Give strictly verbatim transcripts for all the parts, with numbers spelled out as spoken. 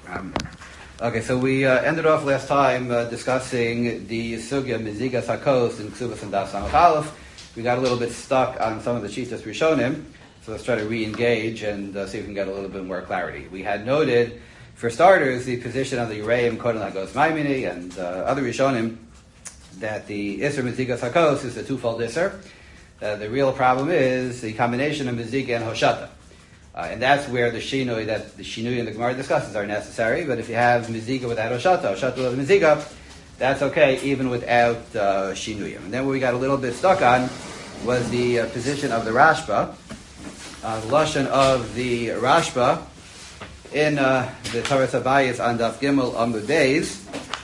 Um, okay, so we uh, ended off last time uh, discussing the sugya mizigas hakos in Ksubas and Das Samach Aleph. We got a little bit stuck on some of the shitas rishonim, so let's try to re-engage and uh, see if we can get a little bit more clarity. We had noted, for starters, the position of the Yereim Kodin Hagos Maimini and uh, other rishonim that the Isser mizigas hakos is a twofold Isser. Uh, the real problem is the combination of miziga and hoshata. Uh, and that's where the shinui that the shinui and the Gemara discusses are necessary. But if you have miziga without hoshata, hoshata without miziga, that's okay even without uh, shinui. And then what we got a little bit stuck on was the uh, position of the Rashba, uh, the lashon of the Rashba in uh, the Torah Sabayis on Daf Gimel Amud Beis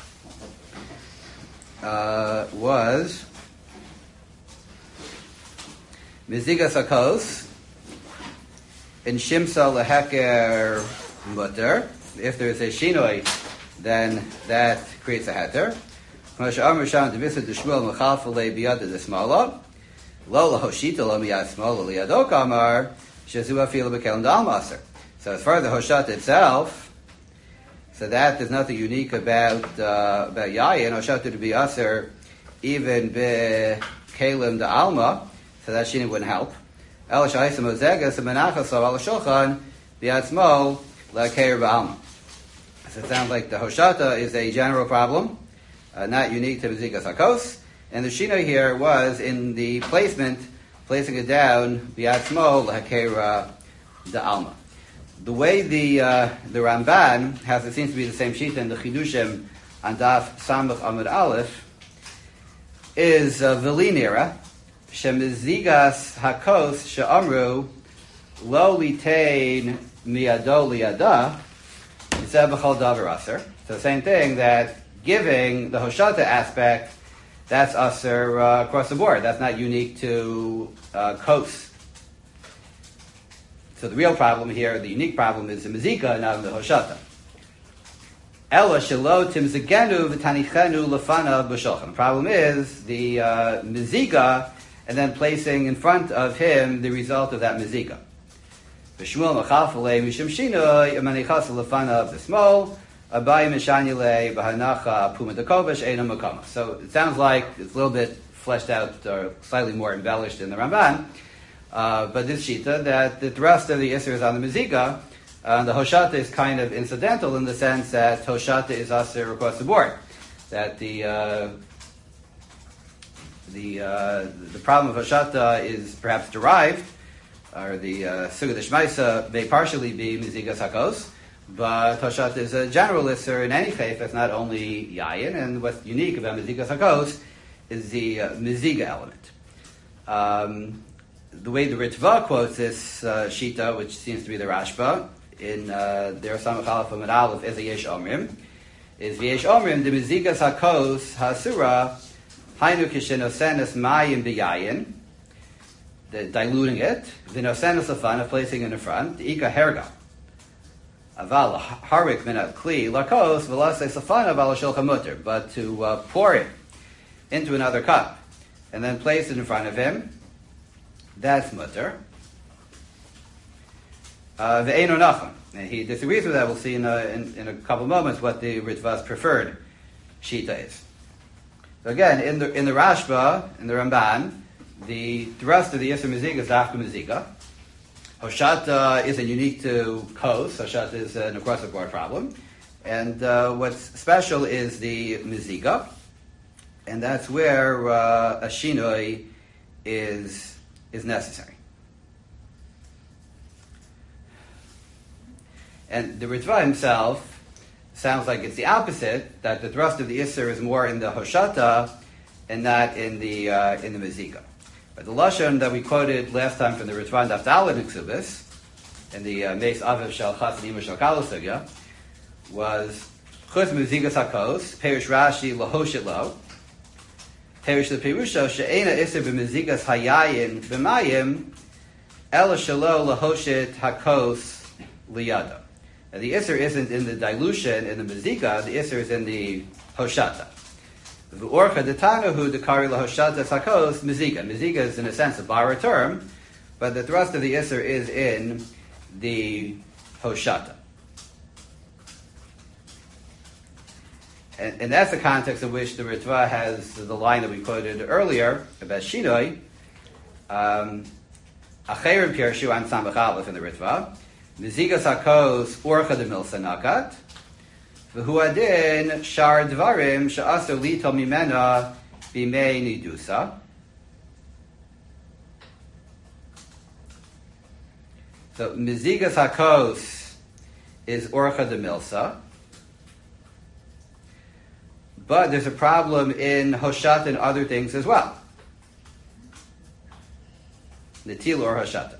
uh, was mizigas hakos. In Shimsa leheker mutter, if there is a shinoi, then that creates a heter. Moshe Amar Sham Devisa Deshmuel Mechalfalei Biyad Desmala, Lo Lahoshita Lo Miyad Smola Liadok Amar Shazu Afilu Bekelim Dal Maser. So as far as the Hoshat itself, so that there's nothing unique about uh, about Yayin. Hoshat to be aser even be Kelim da Alma, so that shinoi wouldn't help. So it sounds like the hoshata is a general problem, uh, not unique to mizigas hakos. And the shina here was in the placement, placing it down biatzmo lahakera da alma. The way the uh, the Ramban has, it seems to be the same sheet in the Chidushim on Daf Samach Amud Aleph, is uh, velinira. Shemizigas hakos she'amru lo litain miyado liyada instead b'chol davar aser. So the same thing, that giving the hoshata aspect, that's aser uh, across the board. That's not unique to uh, kos. So the real problem here, the unique problem, is the mizika, not the hoshata. Ela shelo timzegenu v'tanichenu lefana b'shulchan. The problem is the uh, mizika, and then placing in front of him the result of that mizika. V'shmuel mechalfalei mishum shinoi amanichas lefana b'smol abayim mishanyilei b'hanacha puma dekovish eina makama. So it sounds like it's a little bit fleshed out or slightly more embellished in the Ramban, uh, but this shita that the rest of the isser is on the mizika, uh, the hoshata is kind of incidental in the sense that hoshata is aser across the board. That the uh, The uh, the problem of hoshata is perhaps derived, or the uh, sugya d'shmaisa may partially be mizigas hakos, but hoshata is a general isser in any faith. That's not only yayin, and what's unique about mizigas hakos is the uh, miziga element. Um, the way the Ritva quotes this uh, shita, which seems to be the Rashba in uh, their Samach Aleph Amud Aleph, is a yesh omrim, is v'yesh omrim the mizigas hakos hasura. Hainu kishenosenes mayim biyayin, the diluting it, v'nosenes lefana, placing in the front, ika herga. Aval harik minat kli lakos v'lasei lefana aval shulchan mutter, but to uh, pour it into another cup and then place it in front of him, that's mutter. Ve'eno nachon, and he disagrees with that. We'll see in a, in, in a couple of moments what the Ritva's preferred shita is. So again, in the in the Rashba, in the Ramban, the thrust of the Yisr Miziga is Dafka Miziga. Hoshata isn't unique to Kos. Hoshata is an across-the-board problem. And uh, what's special is the Miziga. And that's where uh, a Shinoi is, is necessary. And the Ritva himself sounds like it's the opposite, that the thrust of the Isser is more in the Hoshata and not in the uh, in the Mizika. But the Lashon that we quoted last time from the Ritva Daf Daled in Ksubis, in the uh, Meis Aviv Shel Chasadim Shel Kala Sugya, was Chutz Mizigas Hakos, Perish Rashi Lahoshit Lo, Perish Lepirusha, She'ena Isser B'Mizigas Hayayin B'Mayim, Ela Shelo Lahoshit Hakos Liyada. Now, the Isser isn't in the dilution, in the Mizika, the Isser is in the Hoshata. The Orcha Detanahu Dekari Lahoshata Sakos Mizika. Mizika is, in a sense, a borrowed term, but the thrust of the Isser is in the Hoshata. and, and that's the context in which the Ritva has the line that we quoted earlier about Shinoi. Um, Acherim Pirshu an Samach Aleph in the Ritva. Mizigas Hakos Orcha de Milsa Nakat. V'hu adin Shar Dvarim Sha'aser Lito Mimena Bimei Nidusa. So Mizigas Hakos is Orcha de Milsa. But there's a problem in Hoshata and other things as well. Netil or Hoshata.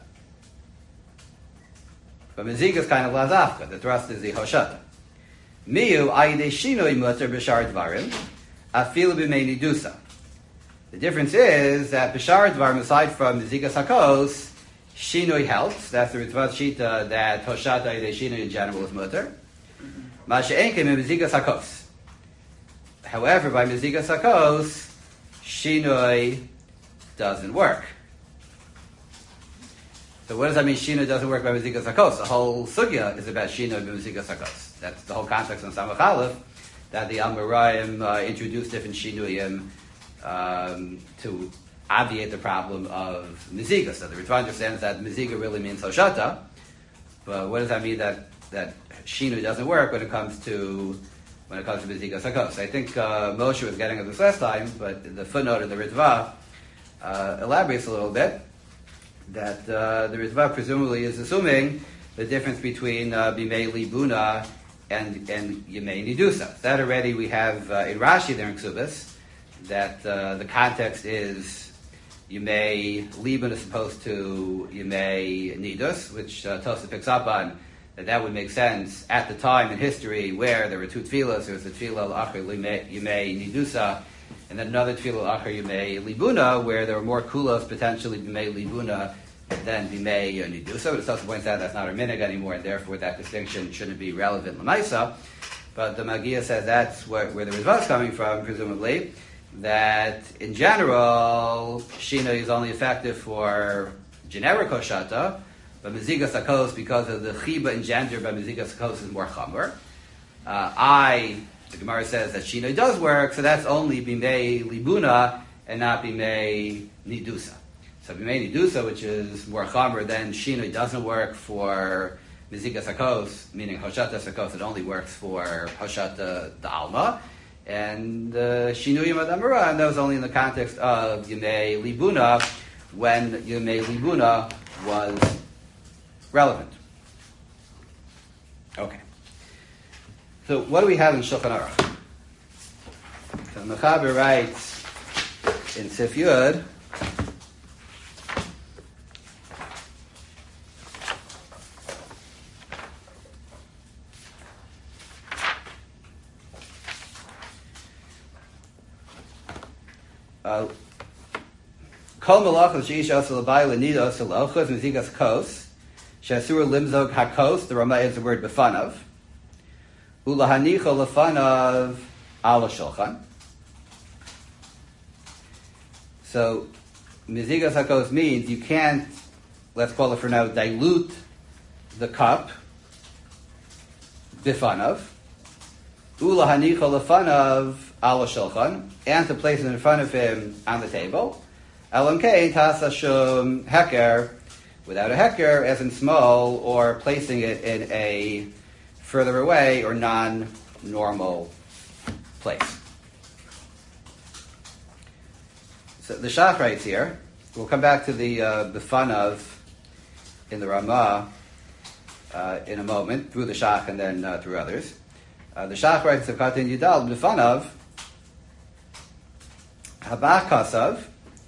But Mezika is kind of lazafka. The thrust is the Hoshata. Miu ayde shinoi mutter b'shar dvarim afilu b'mei nidusa. The difference is that b'shar dvarim, aside from Mezika Sakos, shinoi helps. That's the Ritva Shita that Hoshata ayde shinoi in general is mutter. Masha enkem in Mezika Sakos. However, by Mezika Sakos, Shinoi doesn't work. So what does that mean, Shinoi doesn't work by Mezika Sakos? The whole sugya is about Shinoi by Mezika Sakos. That's the whole context on Samach Aleph, that the Amoraim uh, introduced different Shinuyim um, to obviate the problem of Mezika. So the Ritva understands that Mezika really means Hoshata, but what does that mean that, that Shinoi doesn't work when it comes to when it comes to Mezika Sakos? I think uh, Moshe was getting at this last time, but the footnote in the Ritva uh, elaborates a little bit that uh, the Ritva presumably is assuming the difference between uh, Bimei Libuna and, and Yemei Nidusa. That already we have uh, in Rashi there in Ksubis, that uh, the context is Yemei Libun is opposed to Yemei Nidus, which uh, Tosa picks up on, that that would make sense at the time in history where there were two tefillas. There was the tefillah l'achar Yemei Nidusa, and then another tefillah l'achar Yemei Libuna, where there were more kulos potentially Yemei Libuna than Bimei Nidusa. But it also points out that's not a minhag anymore, and therefore that distinction shouldn't be relevant l'maisa. But the Magia says that's where, where the Ritva is coming from, presumably, that in general, Shina is only effective for generic Hoshata, but Mezika Sakos, because of the Chiba engendered by Mezika Sakos, is more Chamor. Uh, I, the Gemara says that Shina does work, so that's only Bimei Libuna and not Bimei Nidusa. So Bimei Nidusa, which is more Chamor, then Shina doesn't work for Mezika Sakos, meaning Hoshata Sakos, it only works for Hoshata the Alma. And uh, Shinuyim Adamura, and that was only in the context of Yemei Libuna, when Yemei Libuna was relevant. Okay. So what do we have in Shulchan Aruch? So Mechaber writes in Sif Yud, Kol malachos sheish asel abai lenidos elochos mizigas kos shasur limzog hakos. The Rama is the word befanav. Ulahanicho lefanav ala shulchan. So mizigas hakos means you can't, let's call it for now, dilute the cup befanav. Ulahanicho lefanav ala shulchan, and to place it in front of him on the table. Alamkei tasa shum heker, without a heker, as in small, or placing it in a further away or non-normal place. So the Shach writes here. We'll come back to the uh, befanav in the Ramah uh, in a moment, through the Shach and then uh, through others. Uh, the Shach writes of Katin Yudal befanav Habach Kasav.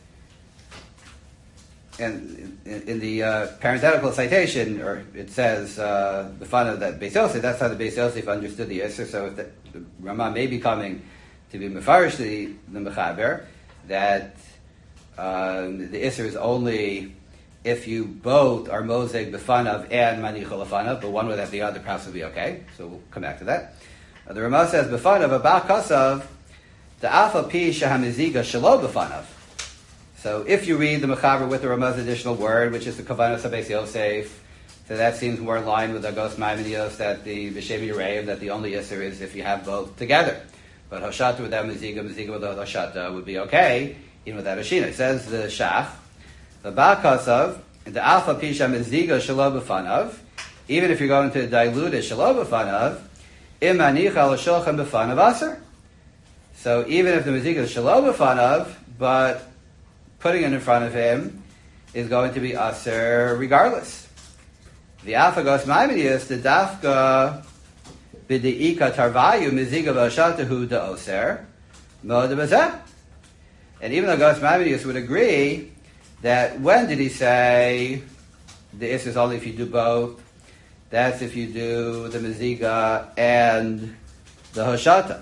And in, in the uh, parenthetical citation, or it says uh, the fun of that Beis Yosef, that's how the Beis Yosef understood the Yisr. So if the, the Ramah may be coming to be mefarish the, the Mechaber, that um, the Yisr is only if you both are Moseg Befanav and Manicha Lefanav, but one without the other perhaps will be okay. So we'll come back to that. Uh, the Ramah says Befanav Abach Kasav the Alpha Pi Shahamiziga Shalo Befanav. So if you read the Mechaber with the Ramah's additional word, which is the Kavanas HaBeis Yosef, so that seems more in line with the Agos Maimonides, that the B'Shem Yereim, that the only Yisr is if you have both together. But Hoshata without Meziga, Meziga without Hoshata would be okay, even without a Shina. It says the Shach, the Ba'kasav, the Alpha Pisha Meziga Shalo B'fanav, even if you're going to dilute it Shalo B'fanav, Im Anicha L'Shulchan B'fanav Aser. So even if the Meziga is Shalo B'fanav, but putting it in front of him is going to be Aser regardless. The Alpha Gos Maimonides, the Dafka B'de'ika Tarvayu Meziga V'Hoshatahu Da'oser, Mo Debazeh. And even though Gos Maimonides would agree that when did he say the Is is only if you do both? That's if you do the Meziga and the Hoshata.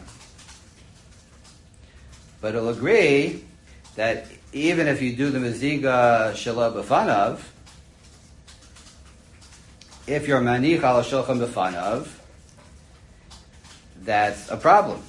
But he'll agree that even if you do the Meziga Shelo B'fanav, if you're Manich Al Shulchan B'fanav, that's a problem.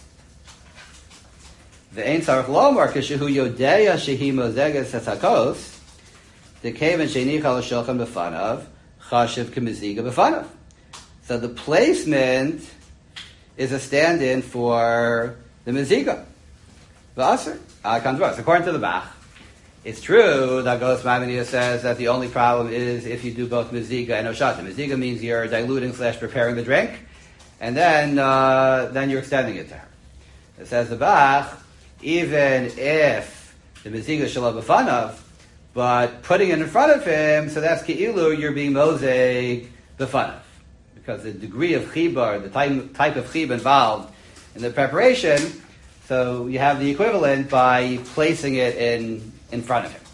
The Ein Tzarech Lomar Kishehu Yodeya Shehi Mozeges Hatzakos, the Kaven Shenich Al Shulchan B'fanav, Chashiv K'Meziga B'fanav. So the placement is a stand-in for the Meziga. V'aser, Al-Kandros. According to the Bach, it's true that Gos Maimonides says that the only problem is if you do both Meziga and Hoshata. Meziga means you're diluting slash preparing the drink, and then uh, then you're extending it to her. It says the Bach, even if the Meziga is Shelo B'fanav, but putting it in front of him, so that's Ke'ilu, you're being Moseg B'fanav. Because the degree of Chiba, the type, type of Chiba involved in the preparation, so you have the equivalent by placing it in, in front of him.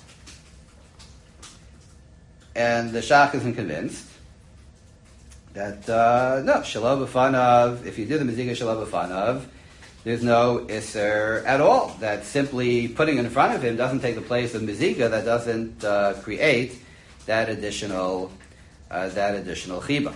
And the Shach isn't convinced that, uh, no, Shelo B'fanav, if you do the Meziga Shelo B'fanav, there's no Isser at all. That simply putting it in front of him doesn't take the place of Meziga, that doesn't uh, create that additional, uh, that additional Chiba.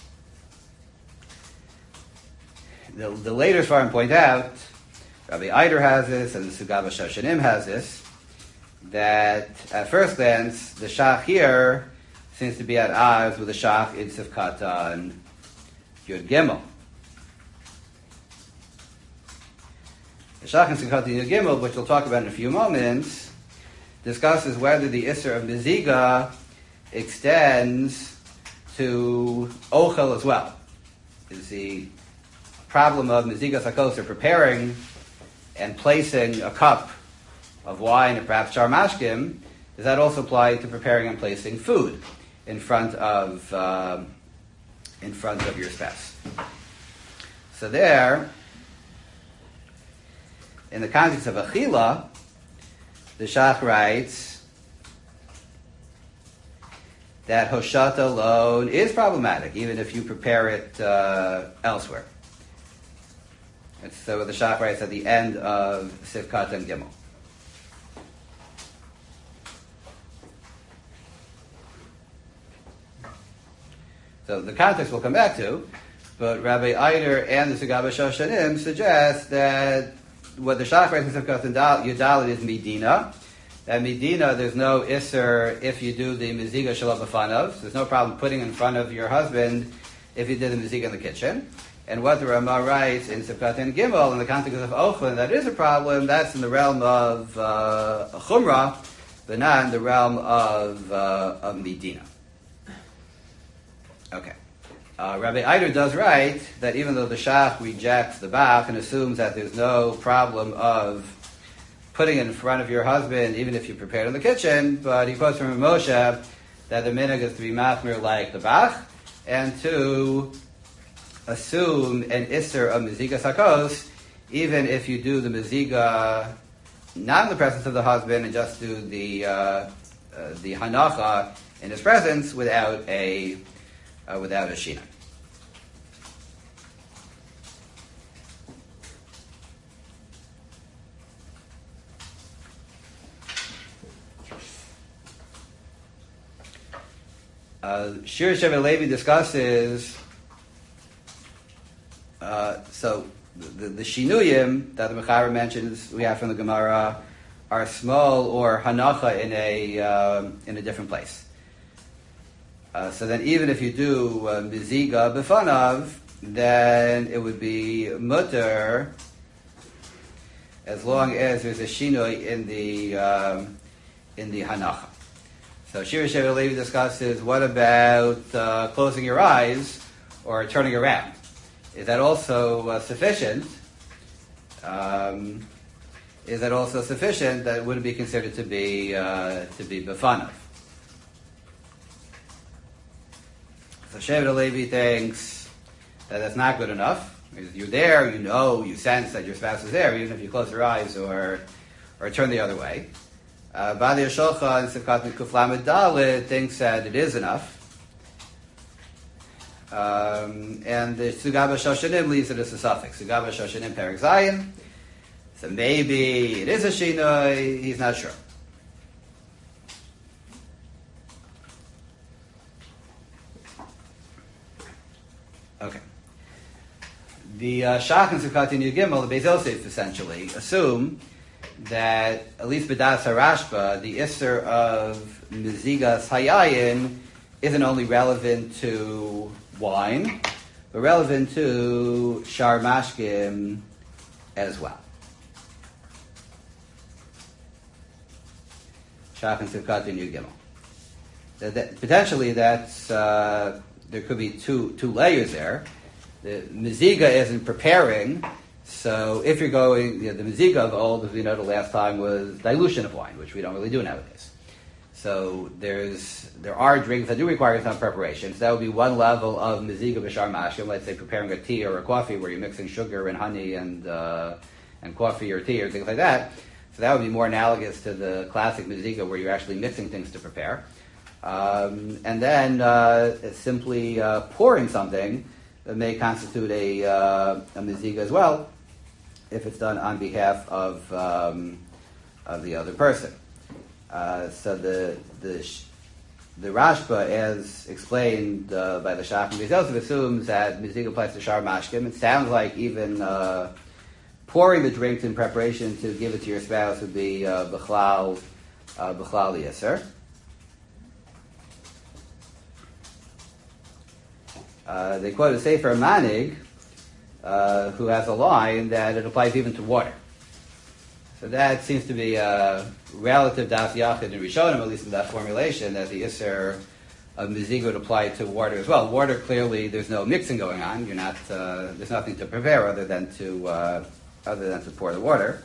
The, the later Svarim point out, Rabbi Eider has this, and the Sugaba Shoshanim has this, that at first glance, the Shach here seems to be at odds with the Shach in Sifkata and Yud Gimel. The Shach in Sifkata and Yud Gimel, which we'll talk about in a few moments, discusses whether the Isser of Meziga extends to Ochel as well. Is the problem of Meziga Sakos, or preparing and placing a cup of wine or perhaps charmashkim, does that also apply to preparing and placing food in front of um, in front of your spouse? So there, in the context of Achila, the Shach writes that Hoshata alone is problematic, even if you prepare it uh, elsewhere. And so the Shach writes at the end of Sifkat and Gimel. So the context we'll come back to, but Rabbi Eider and the Sugaba Shoshanim suggest that what the Shach writes in Sifkat and Yudalit is Medina. That Medina, there's no Isser if you do the Meziga Shelo B'fanav. There's no problem putting in front of your husband if you did the Meziga in the kitchen. And what the Ramah writes in Sifkat and Gimel, in the context of Ochlin, that is a problem, that's in the realm of uh, Chumrah, but not in the realm of, uh, of Medina. Okay. Uh, Rabbi Eider does write that even though the Shach rejects the Bach and assumes that there's no problem of putting it in front of your husband, even if you prepared in the kitchen, but he quotes from Moshe that the minhag is to be machmir like the Bach, and to assume an Isser of Meziga Sakos, even if you do the Meziga not in the presence of the husband and just do the uh, uh, the Hanacha in his presence without a uh, without a Shina. Uh, Shir Shevet Levi discusses Uh, so the, the shinuyim that the Mechaber mentions we have from the Gemara are small or hanacha in a um, in a different place. Uh, so then, even if you do uh, miziga b'fanav, then it would be mutter as long as there's a shinoi in the um, in the hanacha. So Shir Shevet Levi discusses, what about uh, closing your eyes or turning around? Is that also uh, sufficient? Um, is that also sufficient that it wouldn't be considered to be uh, to be befanav? So Shevet Levi thinks that that's not good enough. You're there, you know, you sense that your spouse is there, even if you close your eyes or or turn the other way. Uh, Bali Yashocha and Sikat Kuflamed Dalet thinks that it is enough. Um, and the Sugaba Shoshanim leaves it as a suffix. Sugaba Shoshanim Perek Zayin. So maybe it is a Shinoi, he's not sure. Okay. The uh, Shach and Sukkot in Yud Gimel, the Beis Yosef essentially, assume that, at least B'das HaRashba, the Isser of Mizigas Hayayin isn't only relevant to wine, but relevant to Shar Mashkim as well. Shach and Sukkot in Yud Gimel. That, that, potentially that's, uh, there could be two two layers there. The Miziga isn't preparing, so if you're going, you know, the Miziga of old, as we know the last time, was dilution of wine, which we don't really do nowadays. So there's there are drinks that do require some preparation. So that would be one level of Miziga b'shar mashkim, let's say preparing a tea or a coffee where you're mixing sugar and honey and uh, and coffee or tea or things like that. So that would be more analogous to the classic Miziga where you're actually mixing things to prepare. Um, and then uh, simply uh, pouring something that may constitute a, uh, a miziga as well, if it's done on behalf of um, of the other person. Uh, so the the the Rashba, as explained uh, by the Shach and Beis Yosef, assumes that miziga applies to shar mashkim. It sounds like even uh, pouring the drink in preparation to give it to your spouse would be uh, b'chlal uh, b'chlal yisr. Uh, they quote a Sefer Manig, uh, who has a line that it applies even to water. So that seems to be a relative das yachid in Rishonim, at least in that formulation, that the Isser of Miziga would apply to water as well. Water, clearly, there's no mixing going on. You're not. Uh, there's nothing to prepare other than to uh, other than to pour the water.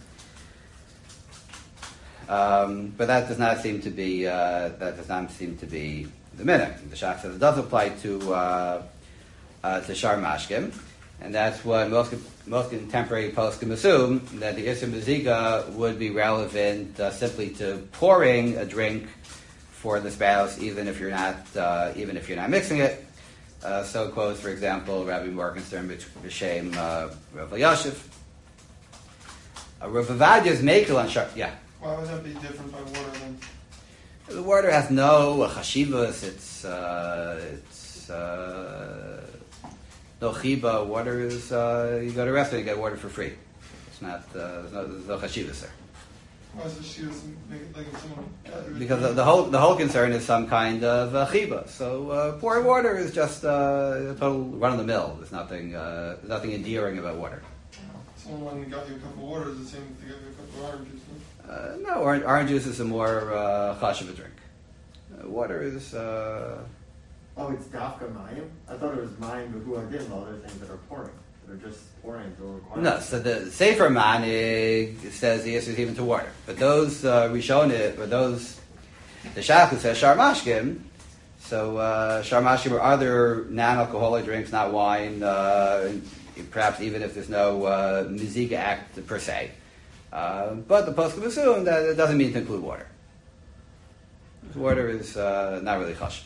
Um, but that does not seem to be uh, that does not seem to be the minhag. The Shach says it does apply to. Uh, Uh, to Shar Mashkim, and that's what most most contemporary poskim assume, that the Isser Miziga would be relevant uh, simply to pouring a drink for the spouse, even if you're not uh, even if you're not mixing it. Uh, so quotes, for example, Rabbi Morgenstern b'Shem uh, Rav Elyashiv. Uh, Rav Avadia's Mekel on Shar. Yeah. Why would that be different by water then? The water has no uh, chashivas. It's uh, it's. Uh, No chiba, water is, uh, you go to a restaurant, you get water for free. It's not, uh, there's no, there's no chashivas there. Why is the shivas make it like if someone... Because the, the whole the whole concern is some kind of uh, chiba. So uh, pouring water is just uh, a total run-of-the-mill. There's nothing, uh, there's nothing endearing about water. Someone got you a cup of water is the same as they got you a cup of orange juice, no? Uh, no, orange, orange juice is a more uh, chashiv drink. Uh, water is... Uh, Oh, it's dafka mayim? I thought it was mayim behu adin, all other things that are pouring. That are just pouring to require. No, so the Sefer Manig says the answer is even to water. But those uh, Rishonim, or those, the Shach who says Shar Mashkim, so uh, Shar Mashkim are other non-alcoholic drinks, not wine, uh, perhaps even if there's no uh, Miziga act per se. Uh, but the poskim assume that it doesn't mean to include water. Water is uh, not really chashiv.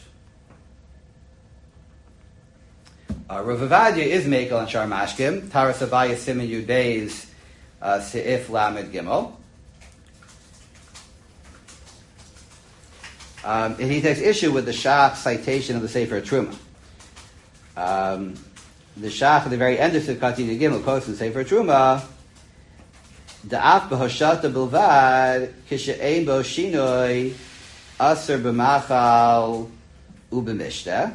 Uh, Rav Avadia is Mekel on Shar Mashkim. Taras Abaya Siman Yud Beis uh, Seif Lamed Gimel. Um, and he takes issue with the Shach citation of the Sefer Truma. Um, the Shach at the very end of Sikat Yud Gimel quotes in Sefer Truma, Da'af b'hoshata bilvad kishe'ein bo shinoi aser b'machal u'b'mishteh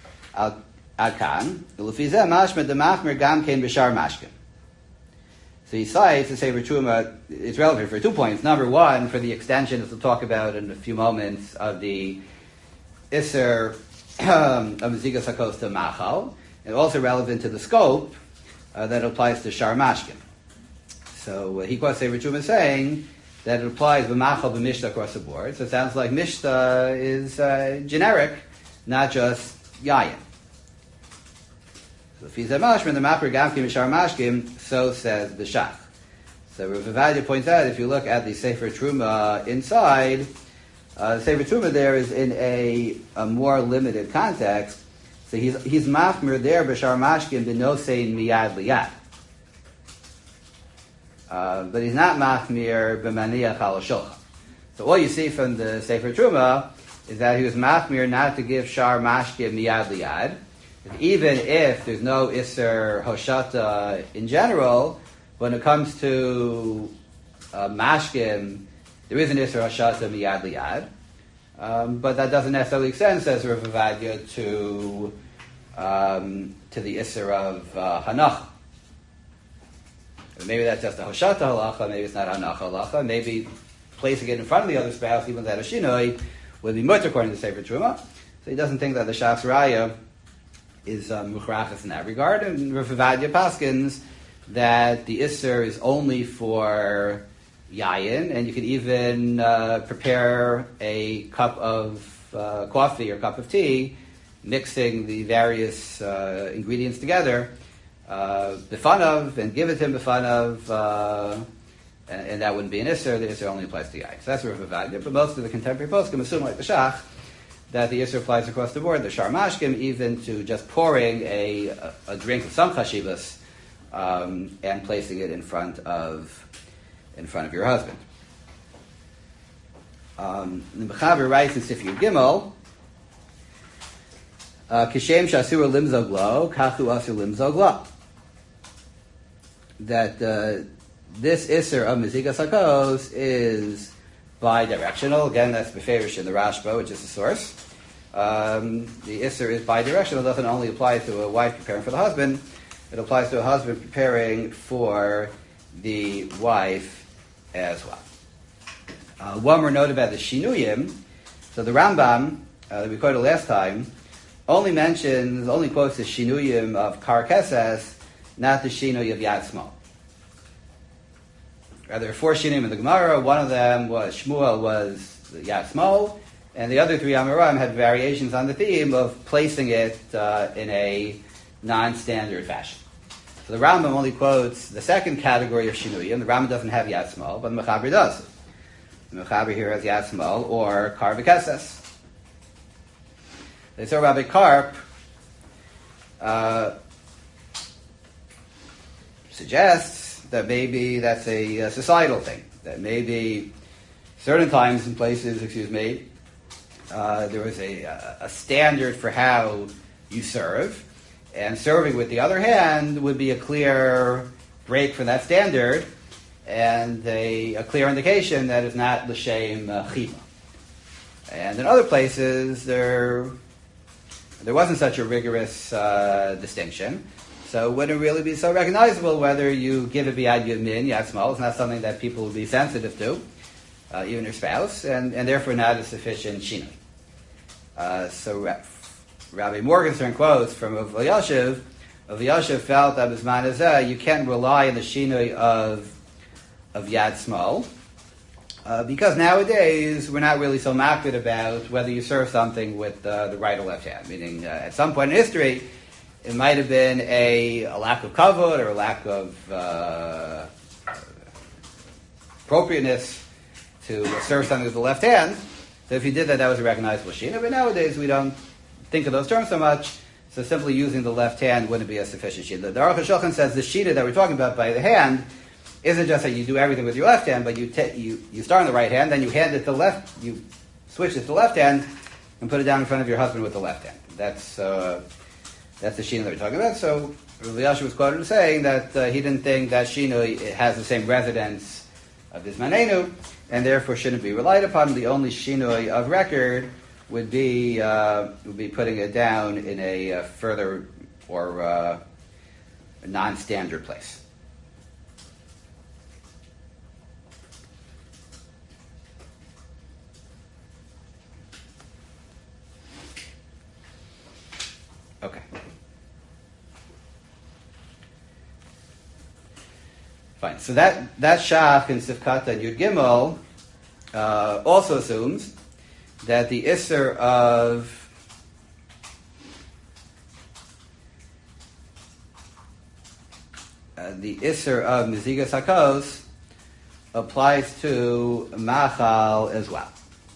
Akan, so So he cites the Sefer Truma. It's relevant for two points. Number one, for the extension, as we'll talk about in a few moments, of the Isser um, of Zigas Hakos to Machal, and also relevant to the scope uh, that applies to Shar Mashkin. So uh, he quotes Sefer Truma saying that it applies b'machal b'mishta across the board. So it sounds like mishta is uh, generic, not just yayin. So if he's a mashman, the mapper gamkim Shar Mashkim, so says the Shach. So Rav Ovadia points out, if you look at the Sefer Truma inside, uh, the Sefer Truma there is in a, a more limited context. So he's he's mafmir there b'Shar Mashkim b'nosein miyad liyad. Uh, but he's not machmir b'maniach al shulchan. So all you see from the Sefer Truma is that he was machmir not to give shar mashkim miyad liyad. Even if there's no iser hoshata in general, when it comes to uh, mashkim, there is an iser hoshata miyad liyad. Um, but that doesn't necessarily extend, says Rav Ovadia, to um, to the iser of uh, hanacha. Maybe that's just a hoshata halacha, maybe it's not hanacha halacha, maybe placing it in front of the other spouse, even that a shinoi, would be mutter according to the Sefer Truma. So he doesn't think that the Shas Raya is um, muchrachas in that regard, and Rav Ovadia paskins that the isser is only for yayin, and you could even uh, prepare a cup of uh, coffee or cup of tea, mixing the various uh, ingredients together, Uh, b'fanav, and give it to him b'fanav, uh, and, and that wouldn't be an isser. The isser only applies to yayin. So that's Rav Ovadia. But most of the contemporary poskim assume, like the Shach, that the isser applies across the board. The Shar Mashkim, even to just pouring a, a, a drink of some chashivas um, and placing it in front of in front of your husband. Um, the Mechaber writes in Sifyud Gimel, Kishem shasur limzog lo, kachu asur limzog lo. That uh, this Isser of Mezigas HaKos is bi-directional. Again, that's beferish in the Rashba, which is the source. Um, the Isser is bi-directional. It doesn't only apply to a wife preparing for the husband. It applies to a husband preparing for the wife as well. Uh, one more note about the Shinuyim. So the Rambam, uh, that we quoted last time, only mentions, only quotes the Shinuyim of Kar Keses, not the Shinui of Yad Shmuel. There are four Shinuyim in the Gemara. One of them was, Shmuel was Yad Shmuel, and the other three Amoraim had variations on the theme of placing it uh, in a non-standard fashion. So the Rambam only quotes the second category of Shinuyim. The Rambam doesn't have Yad Shmuel, but the Mechaber does. The Mechaber here has Yad Shmuel or Kar V'Keses. So Rabbi Karp uh, suggests that maybe that's a, a societal thing. That maybe certain times and places, excuse me, uh, there was a, a standard for how you serve, and serving with the other hand would be a clear break from that standard, and a, a clear indication that it's not l'shem uh, chima. And in other places, there there wasn't such a rigorous uh, distinction, so it wouldn't really be so recognizable whether you give a biyad yamin, yad small. It's not something that people would be sensitive to, uh, even your spouse, and, and therefore not a sufficient shinui. Uh, so Ra- Rabbi Morgenstern quotes from Rav Elyashiv. Rav Elyashiv felt that Bisman Hazeh, you can't rely on the shinui of of yad small, uh, because nowadays we're not really so makbid about whether you serve something with uh, the right or left hand. Meaning, uh, at some point in history, it might have been a, a lack of kavod or a lack of uh, appropriateness to serve something with the left hand. So if you did that, that was a recognizable shina. But nowadays we don't think of those terms so much. So simply using the left hand wouldn't be a sufficient shina. The Aruch HaShulchan says the shina that we're talking about by the hand isn't just that you do everything with your left hand, but you ta- you you start on the right hand, then you hand it to the left, you switch it to the left hand, and put it down in front of your husband with the left hand. That's uh, that's the shina that we're talking about. So Rav Elyashiv was quoted as saying that uh, he didn't think that shina has the same residence of this manenu, and therefore shouldn't be relied upon. The only shinoi of record would be uh, would be putting it down in a uh, further or uh, non-standard place. Fine. So that, that shach in Sifkata and Yud Gimel uh, also assumes that the Isser of uh, the Isser of Mizigas HaKos applies to Machal as well.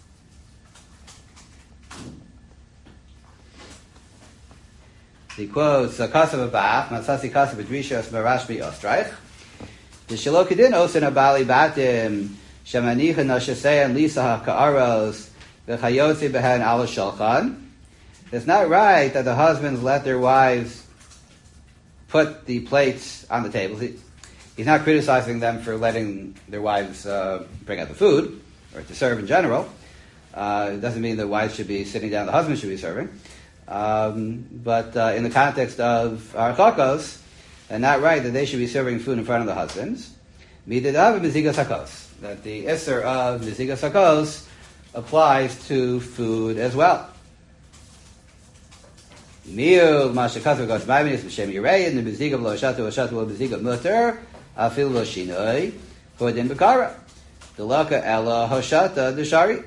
He quotes Kasav Abach, Masasi Kasav Adrishas Marashmi Ostraich. The Shalokadin Osin Abali Batim, Shamanicha Nashaseyan Lisa Ka'aros, V'chayotzi Behen Ala Shalchan. It's not right that the husbands let their wives put the plates on the table. He, he's not criticizing them for letting their wives uh, bring out the food, or to serve in general. Uh, it doesn't mean the wives should be sitting down, the husband should be serving. Um, but uh, in the context of Archakos, and not right that they should be serving food in front of the husbands. Mididav Mizigas Hakos, that the Isser of Mizigas Hakos applies to food as well. Miu Mashakazu Gosh Maiminis B'Shem Yirei, and the Mizigav Lo Shatu Shatu Lo Mizigav Mutter, Afil Lo Shinoi, Hodin Bekara, Delaka Ella Hoshata Deshari.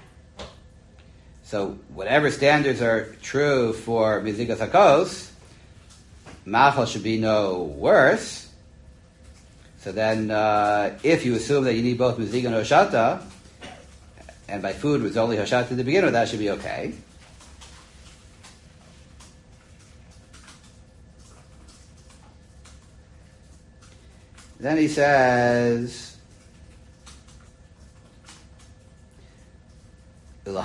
So whatever standards are true for Mizigas Hakos, Machal should be no worse. So then, uh, if you assume that you need both Miziga and Hoshata, and by food was only Hoshata to begin with, that should be okay. Then he says, bring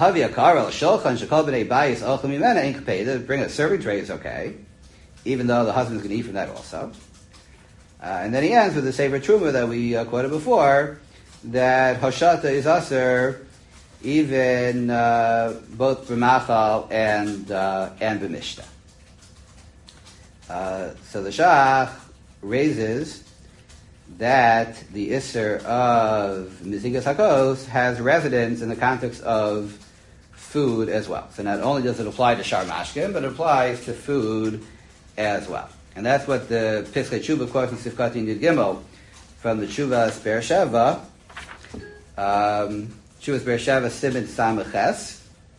a serving tray is okay, even though the husband's going to eat from that also. Uh, and then he ends with the Sefer Truma that we uh, quoted before, that Hoshata is aser even uh, both b'machal and uh, and b'mishta. Uh, so the Shach raises that the Isser of Mizigas Hakos has residence in the context of food as well. So not only does it apply to Shar Mashkin, but it applies to food as well. And that's what the Piskei Tshuva quotes in Sifkat Yud Gimel from the Tshuvas Beersheva. Um, Tshuvas Beersheva Siman Samaches.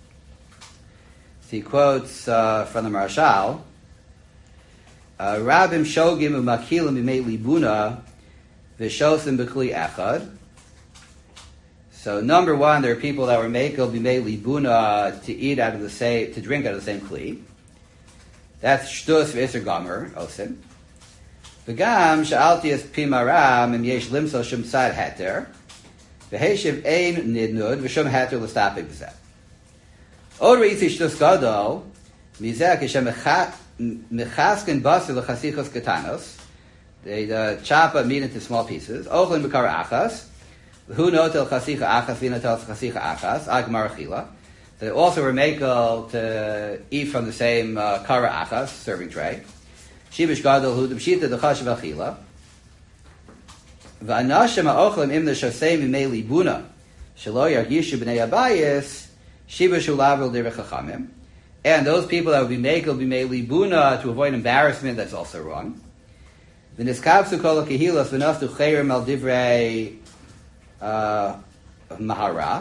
He quotes uh, from the Marshal, Rabim Shogim Umakilim Imei Libuna Vishosim B'Kli Echad. So number one, there are people that were makel b'mei libuna to eat out of the same, to drink out of the same kli. That's shtus v'isr gomer osin. V'gam sha'alti es pimaram im yesh limso shum tzad heter v'heshiv ein nidnud v'shum heter l'stapik b'zeh. Od reitzi shtus gadol mizeh kishem mechasken basir l'chasichos ketanos. They uh, chop up meat into small pieces. Ochlin b'kar achas. Who notel chasicha achas v'notel chasicha achas agmar achila. They also were makel to eat from the same uh, kara achas serving tray. Shibish gadol hu d'pshita d'chashav achila. V'anashim ha'ochlim im d'shosei mimei libuna shelo yargishu b'nei abayis shibish hu lavel d'rei chachamim. And those people that would be makel b'mei libuna to avoid embarrassment, that's also wrong. V'niskavsu kol ha'kehilas v'naftu chayrim al divrei Uh, Mahara.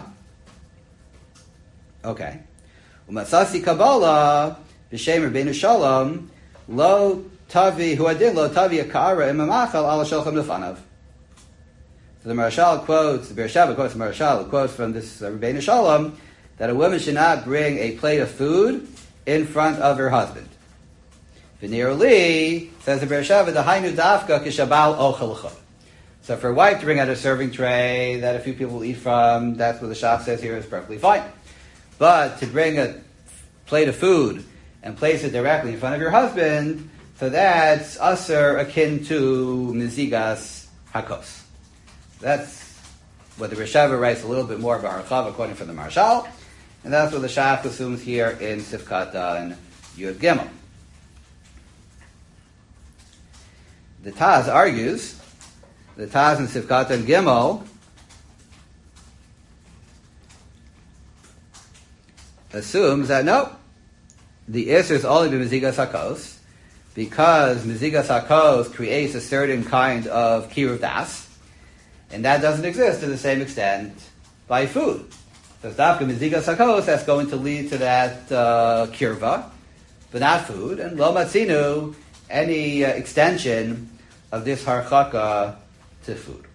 Okay. Umatsasi Kabbalah b'shem Rabbeinu Shalom lo tavi huadin lo tavi akara imamachal ala shalcham lefanav. So the Marshal quotes, the Beersheva quotes the Marshal quotes from this uh, Rabbeinu Shalom that a woman should not bring a plate of food in front of her husband. V'nir li says the Beersheva the hainu dafka kishabal ochelchot. So for a wife to bring out a serving tray that a few people will eat from, that's what the Shach says here is perfectly fine. But to bring a plate of food and place it directly in front of your husband, so that's usher akin to Mizigas Hakos. That's what the Beersheva writes a little bit more about Archav according from the Marshal, and that's what the Shach assumes here in Sifkata and Yud Gimel. The Taz argues, the Taz and Sifkat and Gimel assumes that no, the Isser is only b'Mizigas Hakos, because Mezigas HaKos creates a certain kind of kiruv das, and that doesn't exist to the same extent by food. So Dafka Mezigas HaKos, that's going to lead to that uh, kirva, but not food, and Lo Matzinu, any uh, extension of this harchaka to food.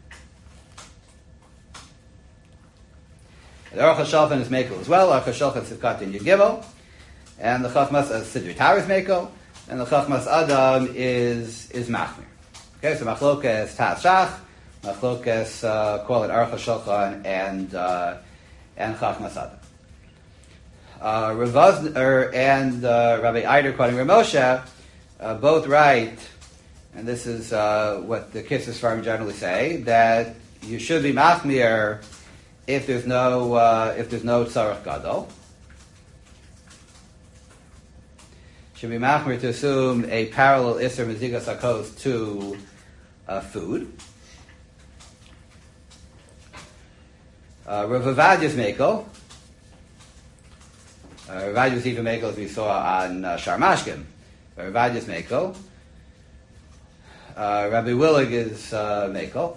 The Aruch HaShulchan is Mekel as well. Aruch HaShulchan is Sivkat in Yud and the Chachmas uh, Siddur Torah is Mekel, and the Chachmas Adam is is Machmir. Okay, so Machlokas Tas Shach, Machlokas uh, call it Aruch HaShulchan and uh, and Chachmas Adam. Uh, Ravaz, er, and uh, Rabbi Eider quoting Ramosha, uh, both write, and this is uh, what the Kisses Farm generally say, that you should be Machmir if there's no uh, if there's no tzarech gadol. Should be machmir to assume a parallel iser mezigas hakos to uh, food. Uh, Rav Avadia's mekel. Uh, Rav Avadia's even mekel as we saw on uh, Sharmashkim. Rav Avadia's mekel. Uh, Rabbi Willig is uh, mekel.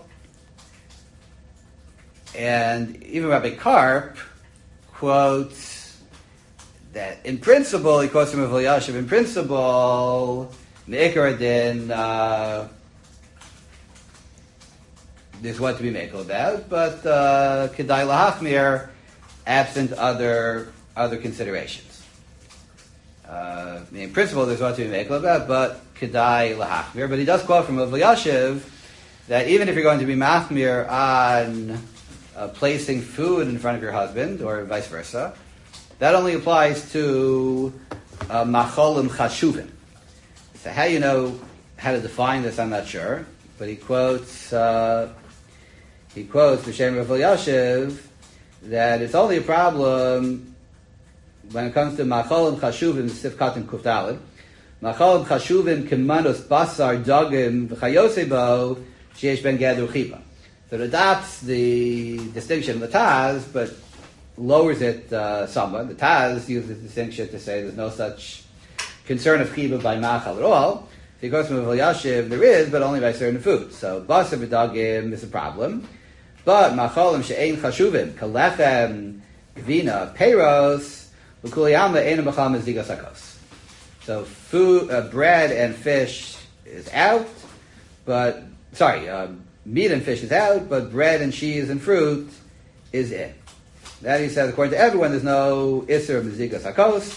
And even Rabbi Karp quotes that in principle, he quotes from Rav Elyashiv, in principle, Me'ikar Adin, uh, there's what to be mekel about, but uh, Kedai Lahachmir, absent other other considerations. Uh, in principle, there's what to be mekel about, but Kedai Lahachmir. But he does quote from Rav Elyashiv that even if you're going to be machmir on Uh, placing food in front of your husband, or vice versa, that only applies to uh, macholim chashuvim. So how you know how to define this, I'm not sure, but he quotes uh, he quotes B'Shem Rav Elyashiv that it's only a problem when it comes to macholim chashuvim, sifkatim kuftalid, macholim chashuvim kemanus basar dagim v'chayosebo sheyesh ben gadu chipa. So it adopts the distinction of the Taz, but lowers it uh, somewhat. The Taz uses the distinction to say there's no such concern of chiba by machal at all. So he goes from Rav Elyashiv, there is, but only by certain foods. So basar v'dagim is a problem. But machalim she'ein chashuvim, kalechem, gvina, peiros, v'kuliyama eina machal mezigas hakos. So food, uh, bread and fish is out, but, sorry, um, meat and fish is out, but bread and cheese and fruit is in. That he says, according to everyone, there's no Isser of Mezigas HaKos,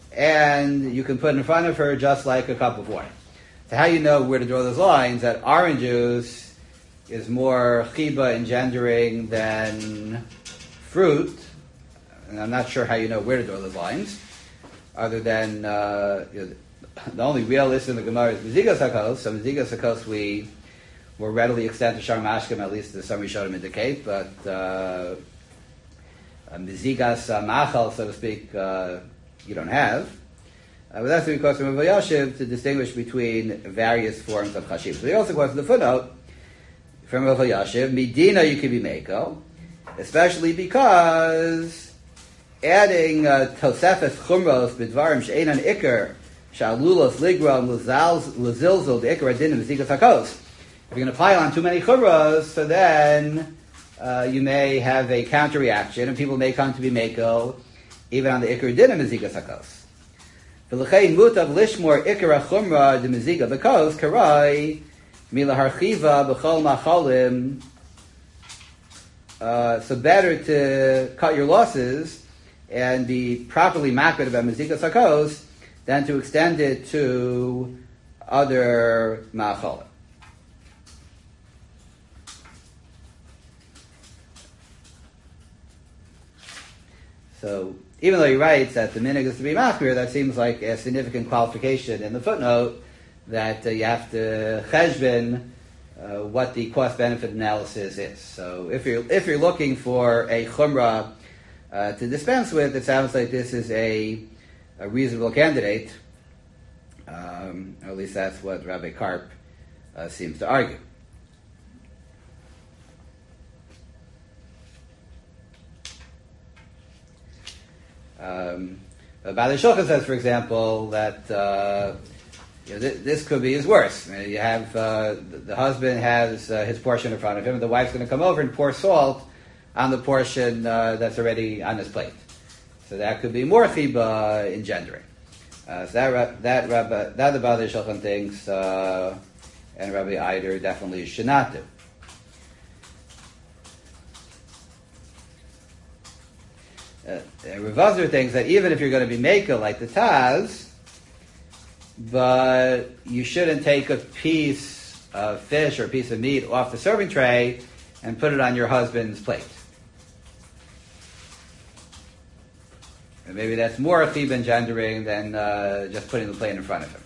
and you can put in front of her just like a cup of water. So how you know where to draw those lines, that orange juice is more chiba engendering than fruit, and I'm not sure how you know where to draw those lines, other than uh, you know, the only real Isser in the Gemara is Mezigas HaKos, so Mezigas HaKos we more readily extend to Sharm Ashkem, at least the some Rishonim indicate, but uh, Mizigas uh, Machal, so to speak, uh, you don't have. Uh, but that's because from Rav Elyashiv to distinguish between various forms of Chashiv. So he also quotes the footnote from Rav Elyashiv, Medina you can be Mako, especially because adding uh, Tosefes Chumros Bidvarim She'enan Iker Shalulos Ligram Lazilzul the Iker Adin Mizigas HaKos. If you're going to pile on too many chumras, so then uh, you may have a counter reaction, and people may come to be meko even on the ikar din of mezigas hakos. V'lechein mutav lishmor ikar chumra de meziga because karai milaharchiva b'chol machalim. So better to cut your losses and be properly makbid about mezigas hakos than to extend it to other machalim. So even though he writes that the minig is to be machmir, that seems like a significant qualification in the footnote that uh, you have to cheshbon uh, what the cost-benefit analysis is. So if you're if you're looking for a chumrah uh, to dispense with, it sounds like this is a, a reasonable candidate. Um, or at least that's what Rabbi Karp uh, seems to argue. Um, Bali Shulchan says, for example, that uh, you know, th- this could be as worse. I mean, you have uh, the, the husband has uh, his portion in front of him, and the wife's going to come over and pour salt on the portion uh, that's already on his plate. So that could be more chiba engendering. Uh, so that that Rabbi, that the Baalei Shulchan thinks, uh, and Rabbi Eider definitely should not do. Uh, Rav Azar thinks that even if you're going to be maker like the Taz, but you shouldn't take a piece of fish or a piece of meat off the serving tray and put it on your husband's plate. And maybe that's more chiba engendering than uh, just putting the plate in front of him.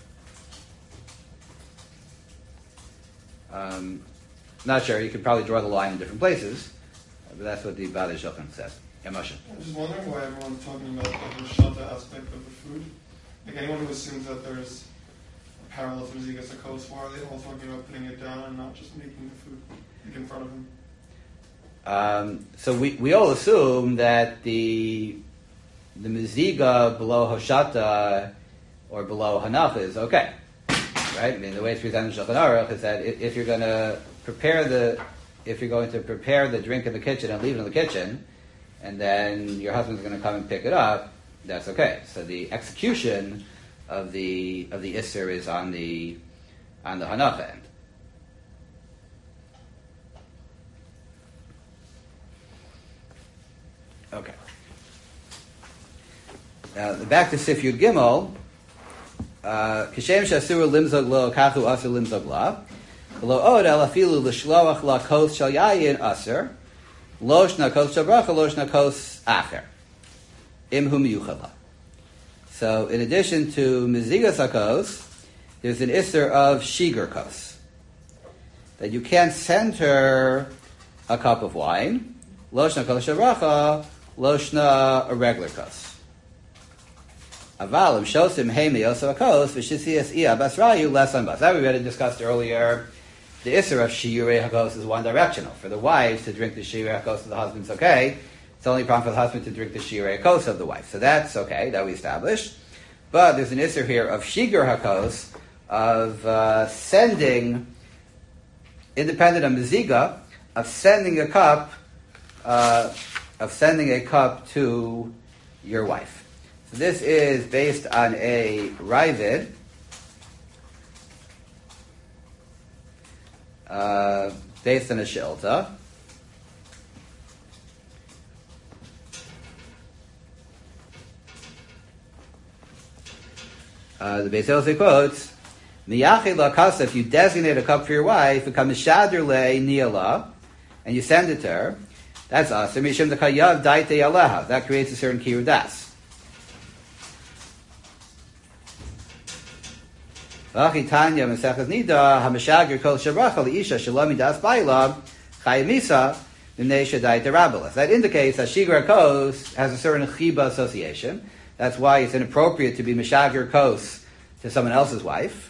Um, not sure. You could probably draw the line in different places, but that's what the Baalei Shulchan says. Emotion. I'm just wondering why everyone's talking about the Shata aspect of the food. Like anyone who assumes that there's a parallel to Zigas Akos, why are they all talking about putting it down and not just making the food like in front of him? Um, so we, we all assume that the the meziga below Hoshata or below Hanacha is okay, right? I mean, the way it's presented in Shulchan Aruch is that if, if you're going to prepare the if you're going to prepare the drink in the kitchen and leave it in the kitchen, and then your husband's going to come and pick it up, that's okay. So the execution of the of the Isser is on the on the Hanacha end. Okay. Now back to Sif Yud Gimel. Kishem shasur limzog lo kachu aser limzog la. Lo od el afilu l'shloach la kos shal yayin aser. Loshna kos shabracha, loshna kos acher. Imhu miyuchala. So, in addition to mizigas hakos, there's an isser of shigur kos. That you can't center a cup of wine. Loshna kos shabracha, loshna a regular kos. Avalim shosim heimi osa hakos, v'shisias iya basrayu less on bas. That we already discussed earlier. The Isser of Shiurei HaKos is one directional. For the wife to drink the Shiurei HaKos of the husband's okay. It's only problem for the husband to drink the Shiurei HaKos of the wife. So that's okay, that we established. But there's an Isser here of Shigur HaKos, of uh, sending, independent of Meziga, of sending a cup, uh, of sending a cup to your wife. So this is based on a Ravid, Uh, based on a shilta. Uh, the Beis Yosef quotes, "Miyachi la kasa." If you designate a cup for your wife, become mishader le niala, and you send it to her. That's awesome. Mishum the kayav daite aleha. That creates a certain kirudas. V'achitanya mesechas nida hameshager kol shabracha liisha shalom das baila chayimisa v'neisha daite rabelas. That indicates that shigur kos has a certain chiba association. That's why it's inappropriate to be meshager kos to someone else's wife.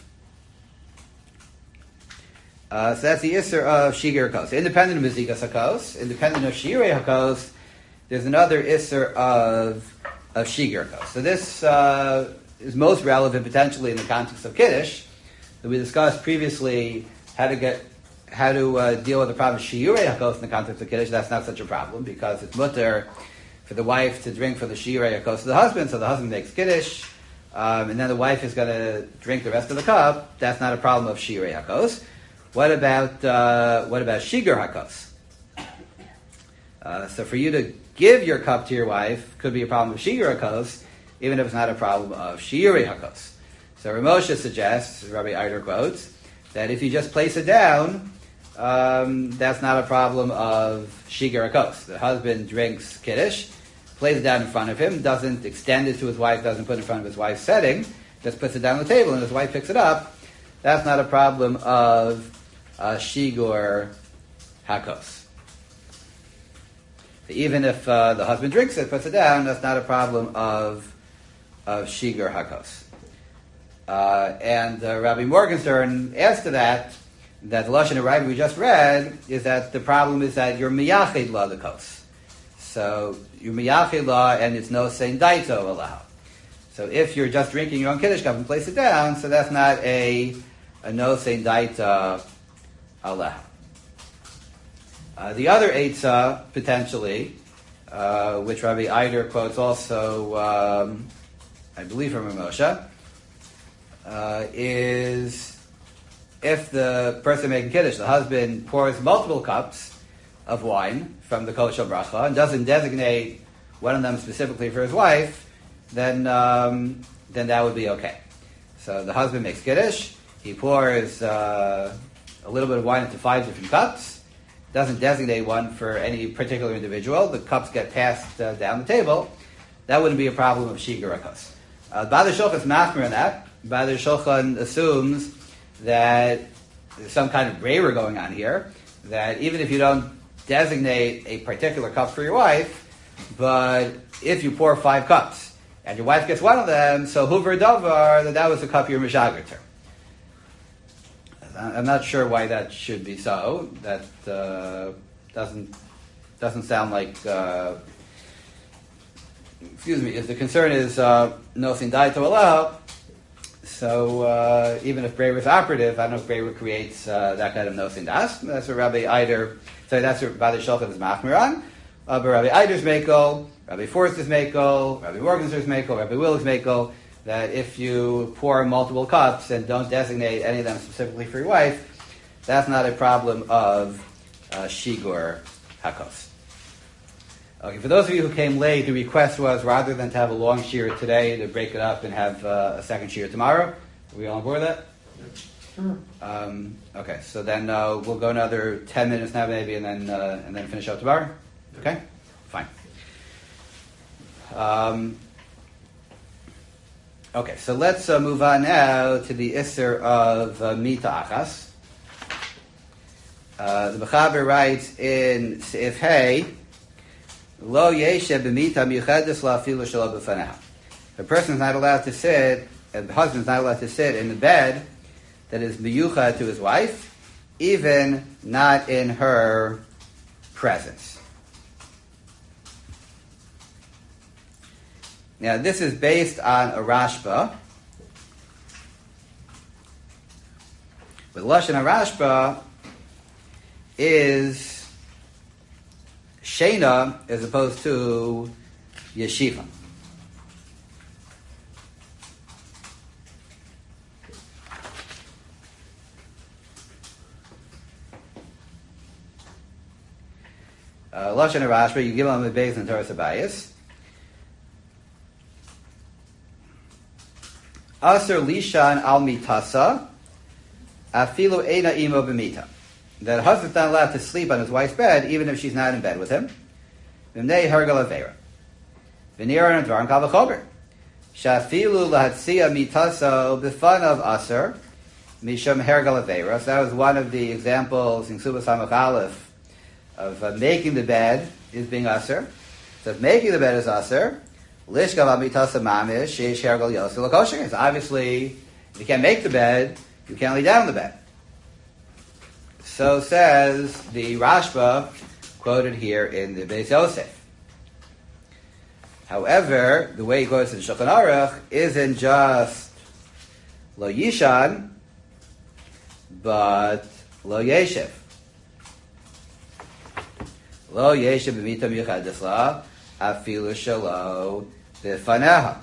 Uh, so that's the isser of shigur kos. Independent of mezigas hakos, independent of shiurei hakos, there's another isser of of shigur kos. So this uh, is most relevant potentially in the context of Kiddush, that we discussed previously how to get how to uh, deal with the problem of shiurei hakos in the context of Kiddush. That's not such a problem because it's mutter for the wife to drink from the shiurei hakos of the husband, so the husband makes Kiddush, um, and then the wife is going to drink the rest of the cup. That's not a problem of shiurei hakos. What about uh, what about shigur hakos? Uh, so for you to give your cup to your wife could be a problem of shigur hakos, even if it's not a problem of shiurei hakos. So Ramosha suggests, Rabbi Eider quotes, that if you just place it down, um, that's not a problem of shigur hakos. The husband drinks Kiddush, places it down in front of him, doesn't extend it to his wife, doesn't put it in front of his wife's setting, just puts it down on the table and his wife picks it up. That's not a problem of uh, shigur hakos. Even if uh, the husband drinks it, puts it down, that's not a problem of of shigur hakos. Uh, and uh, Rabbi Morgenstern adds to that that the lashon of we just read is that the problem is that you're miyachid la the kos. So you're miyachid la, and it's no sein daito allow. So if you're just drinking your own Kiddush cup and place it down, so that's not a, a no sein daita aleh. Uh, the other eitzah, potentially, uh, which Rabbi Eider quotes also, um, I believe from Moshe, uh, is if the person making Kiddush, the husband, pours multiple cups of wine from the kosher bracha and doesn't designate one of them specifically for his wife, then um, then that would be okay. So the husband makes Kiddush, he pours uh, a little bit of wine into five different cups, doesn't designate one for any particular individual, the cups get passed uh, down the table, that wouldn't be a problem of Shigur HaKos. Uh, Ba'ad Shulchan is machmir in that. Ba'ad Shulchan assumes that there's some kind of braver going on here, that even if you don't designate a particular cup for your wife, but if you pour five cups, and your wife gets one of them, so huver davar, that that was the cup you're mishager to. I'm not sure why that should be so. That uh, doesn't doesn't sound like. Uh, excuse me. If the concern is uh, no sin dai to allow, so uh, even if braver is operative, I don't know if braver creates uh, that kind of no sin das. That's what Rabbi Eider. So that's what Rabbi Shulchan is machmir on. Uh, but Rabbi Eider's makel, Rabbi Forster's makel, Rabbi Morgenster's makel, Rabbi Willis makel, that if you pour multiple cups and don't designate any of them specifically for your wife, that's not a problem of uh, Shigur HaKos. Okay, for those of you who came late, the request was rather than to have a long shir today, to break it up and have uh, a second shir tomorrow. Are we all on board with that? Sure. Um, okay, so then uh, we'll go another ten minutes now maybe and then uh, and then finish up tomorrow. Okay? Fine. Um, okay, so let's uh, move on now to the Isser of uh, Mita Achas. Uh, the Mechaber writes in Seif Hey, Lo Yeshe B'mita Miuchedes La'afilu Shelo B'faneha. The person is not allowed to sit, and the husband is not allowed to sit in the bed that is miyuchad to his wife, even not in her presence. Now, this is based on a Rashba. But Lashon HaRashba is Shena as opposed to Yeshiva. Uh, Lashon HaRashba, you give them a base in Torah Sabayis. Aser lishan al mitasa, afilu eina imo b'mita. That a husband's not allowed to sleep on his wife's bed, even if she's not in bed with him. V'nei hergal avera. V'niran advarim kal v'chober. Shafilu lahatzia mitaso b'fanav aser, misham hergal avera. So that was one of the examples in Subas Hamach Aleph of uh, making the bed is being aser. So if making the bed is aser, it's obviously, if you can't make the bed, you can't lay down on the bed. So says the Rashba, quoted here in the Beis Yosef. However, the way he quotes in Shulchan Aruch isn't just Lo Yishan, but Lo Yeshev. Lo Yeshev b'mita miyuchades la, afilu shelo b'faneha.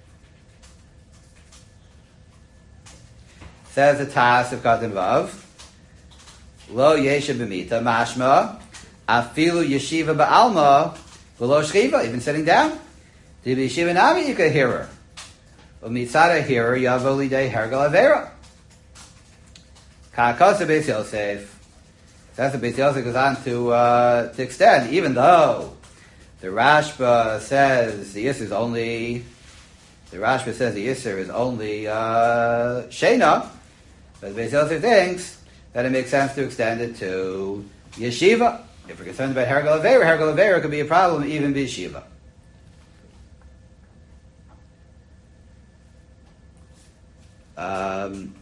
Says the Tas of Katan Vav, Lo Yeshev b'mita mashma, afilu yeshiva ba'alma, v'lo shchiva, even sitting down. Di b'yeshiva nami you could hear her. U'mitzada hear her, yavo lidei hergal avera. Ka'akos Beis Yosef. That's the Beis Yosef goes on to, uh, to extend, even though the Rashba says the Yisr is only, the Rashba says the Yisr is only uh, Shena, but the Beis Yosef thinks that it makes sense to extend it to Yeshiva. If we're concerned about Hergal Avera, Hergal Avera could be a problem even b'Yeshiva. Um,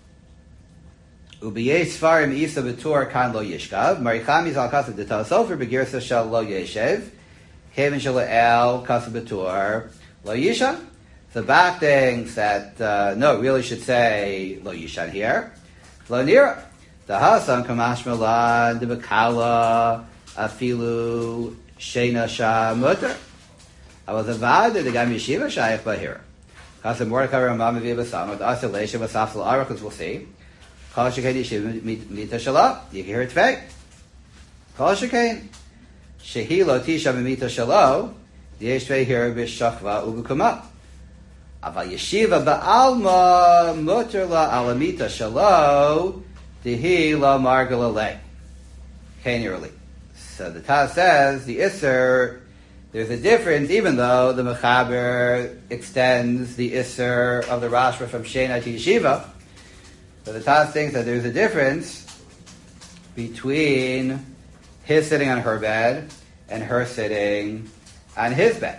Ubiyei Sfarim Isa B'Tur Kan Lo Yishkav, Marichami Zal Kasav D'Tal Sofer B'Girsa Shal Lo Yeshev, Kevin Shala'el Kasav B'Tur Lo Yisha. The Bach thinks that, uh, no, really should say, lo yishan here, lo nira. The Hasan kamash malan, the Bekala, afilu, shena sha mutter. I was a vada, the gam yeshiva shayach bahir. Hasan Mordechai Ramam Aviv Basama, the Asa Leisha Vasafal Arak, as we'll see. Kol shekain yeshiva mita shala. You can hear it fake. Kol shekain. Shehilo tisha mita shalo. The Yeshvei here b'shachva ubukuma. Aval yeshiva ba'alma mutter la alamita shalo. Dihi la margala le. Kain early. So the Taz says the Isser. There's a difference, even though the Mechaber extends the Isser of the Rashba from Shena to Yeshiva. But the Taz thinks that there's a difference between his sitting on her bed and her sitting on his bed.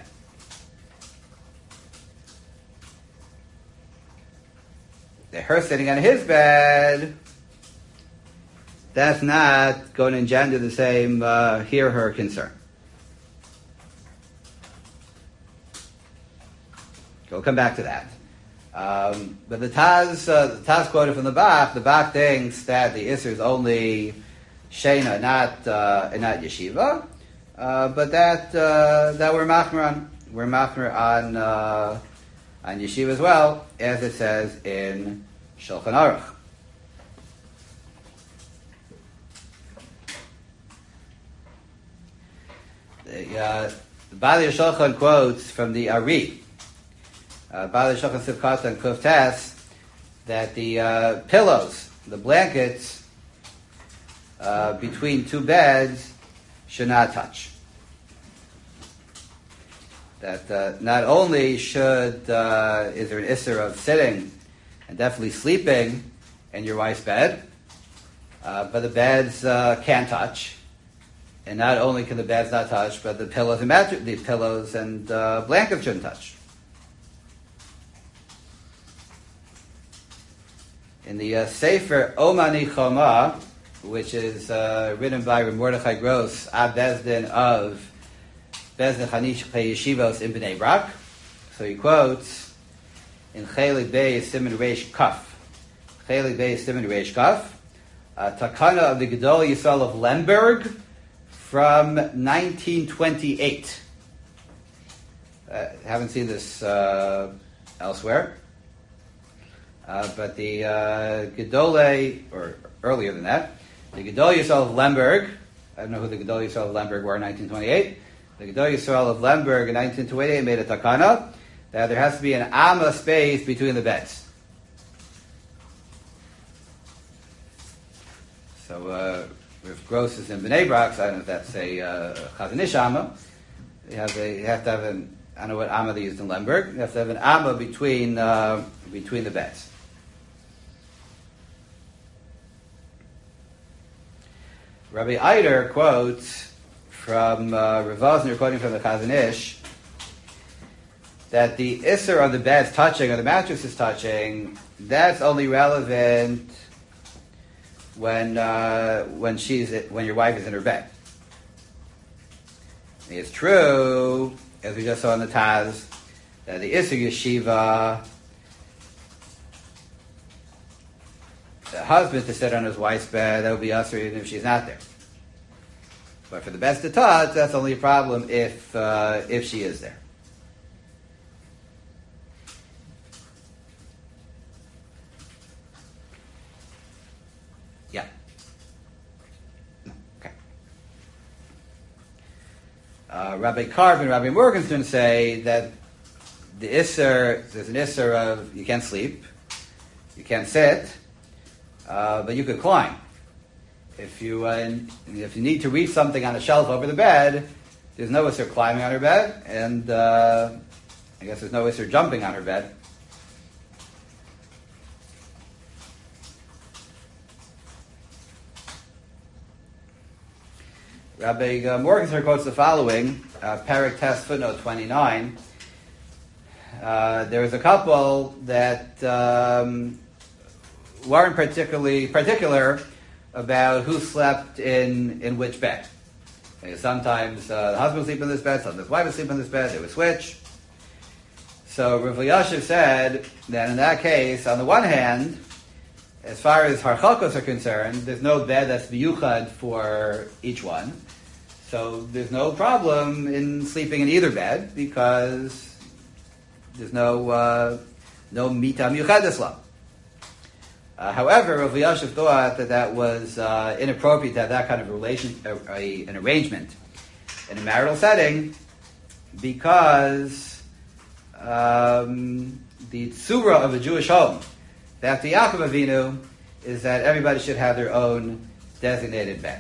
The her sitting on his bed, that's not going to engender the same uh, hear-her concern. We'll come back to that. Um, but the Taz, uh, the Taz quoted from the Bach, the Bach thinks that the Isser is only Shena, not uh, and not Yeshiva, uh, but that uh, that we're machmer on, we're machmer on uh, on Yeshiva as well, as it says in Shulchan Aruch. The, uh, the Bali Shulchan quotes from the Ari. Uh, Bali Shulchan Sivkata and Kuf Tes, that the uh, pillows, the blankets uh, between two beds should not touch. That uh, not only should uh, is there an isser of sitting and definitely sleeping in your wife's bed, uh, but the beds uh, can't touch. And not only can the beds not touch, but the pillows and mattress, the pillows and uh, blankets shouldn't touch. In the uh, Sefer Omani Choma, which is uh, written by Reb Mordechai Gross, Ab Bezdin of Bezdin Chanish Yeshivos in Bnei Brak, so he quotes in Chelik Bey Siman Reish Kaf, Chelik Bey Siman Reish Kaf, a takana of the Gedol Yisrael of Lemberg from nineteen twenty-eight. Uh, haven't seen this uh, elsewhere. Uh, but the uh, Gedolei, or earlier than that, the Gedol Yisrael of Lemberg, I don't know who the Gedol Yisrael of Lemberg were in nineteen twenty-eight, the Gedol Yisrael of Lemberg in nineteen twenty-eight made a takana that there has to be an amma space between the beds. So uh, if Gross is in Bnei Brak, so I don't know if that's a uh, Chazanish amma, you have, a, you have to have an, I don't know what amma they used in Lemberg, you have to have an amma between, uh, between the beds. Rabbi Eider quotes from uh, Rav Vosner, quoting from the Chazon Ish, that the isser of the bed's touching or the mattress is touching, that's only relevant when uh, when she's when your wife is in her bed. It's true, as we just saw in the Taz, that the isser yeshiva, the husband to sit on his wife's bed, that would be usher even if she's not there. But for the best to touch, that's only a problem if uh, if she is there. Yeah. Okay. Uh, Rabbi Karp and Rabbi Morgenstern say that the isser, there's an isser of you can't sleep, you can't sit, Uh, but you could climb. If you uh, if you need to reach something on a shelf over the bed, there's no isser climbing on her bed, and uh, I guess there's no isser jumping on her bed. Rabbi uh, Morgenstern quotes the following, uh, Perek Tes footnote twenty-nine. Uh, there was a couple that um, weren't particularly particular about who slept in, in which bed. Okay, sometimes uh, the husband would sleep in this bed, sometimes the wife would sleep in this bed, they would switch. So Rav Elyashiv said that in that case, on the one hand, as far as harchakos are concerned, there's no bed that's biyuchad for each one. So there's no problem in sleeping in either bed because there's no uh, no mita miyuchad Islam. Uh, however, Rav Elyashiv thought that that was uh, inappropriate to have that kind of relation, uh, a, an arrangement in a marital setting because um, the tzura of a Jewish home, that the Yaakov Avinu, is that everybody should have their own designated bed.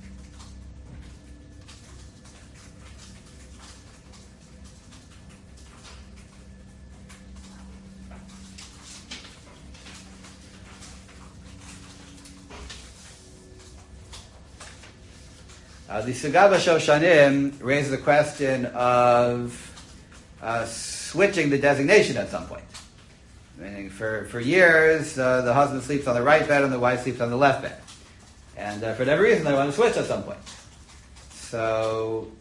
Uh, the Sugaba Shoshanim raises the question of uh, switching the designation at some point. Meaning, for, for years, uh, the husband sleeps on the right bed and the wife sleeps on the left bed. And uh, for whatever reason, they want to switch at some point. So,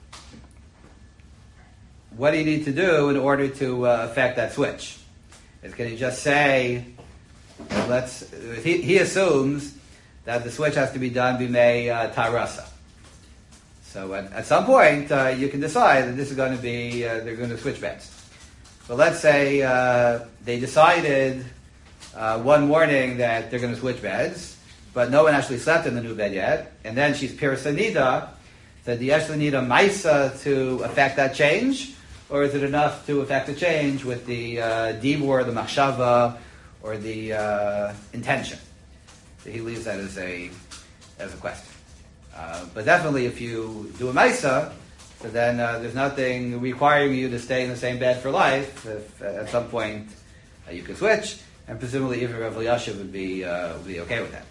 what do you need to do in order to uh, affect that switch? Is can you just say, uh, let's, he, he assumes that the switch has to be done b'mei uh, tarasa. So at, at some point, uh, you can decide that this is going to be, uh, they're going to switch beds. So let's say uh, they decided uh, one morning that they're going to switch beds, but no one actually slept in the new bed yet, and then she's pirsanida, so do you actually need a maisa to affect that change, or is it enough to affect the change with the uh, dibur, the machshava, or the uh, intention? So he leaves that as a as a question. Uh, but definitely, if you do a maisa, so then uh, there's nothing requiring you to stay in the same bed for life. If uh, at some point uh, you can switch, and presumably even Rav Elyashiv would be uh, would be okay with that.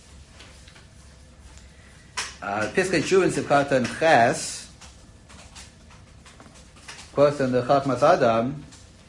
Piskei Teshuvah Sivkatan Ches quotes in the Chachmas Adam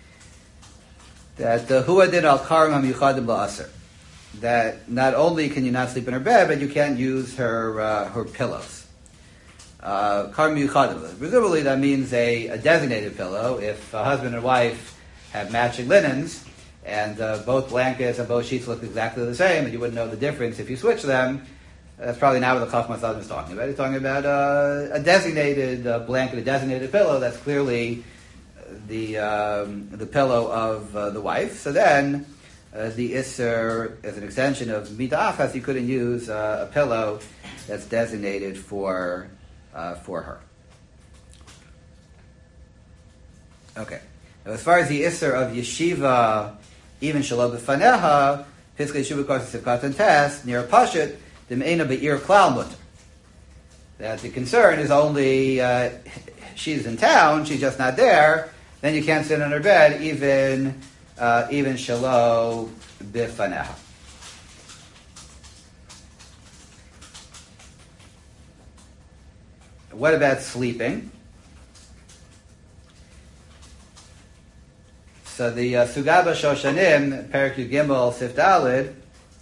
that Hu Adin Al Karim HaMiyuchadim La'aser, that not only can you not sleep in her bed, but you can't use her uh, her pillows. Uh, Karim Miyuchadim. Presumably that means a, a designated pillow. If a husband and wife have matching linens, and uh, both blankets and both sheets look exactly the same, and you wouldn't know the difference if you switch them, that's probably not what the Chachmas Adam is talking about. He's talking about uh, a designated uh, blanket, a designated pillow that's clearly the um, the pillow of uh, the wife. So then, uh, the Isser, as an extension of Mita Achas, you couldn't use uh, a pillow that's designated for uh, for her. Okay. Now, as far as the Isser of Yeshiva, even Shalom B'faneha, Piskei Teshuvah Kosis Sivkatan Tes, near Pashut, the Me'ena Be'ir Klal Mutter. That the concern is only uh, she's in town, she's just not there, then you can't sit on her bed, even uh, even Shalom B'faneha. What about sleeping? So the uh, Sugaba Shoshanim, Perek Yud Gimel Sif Daled,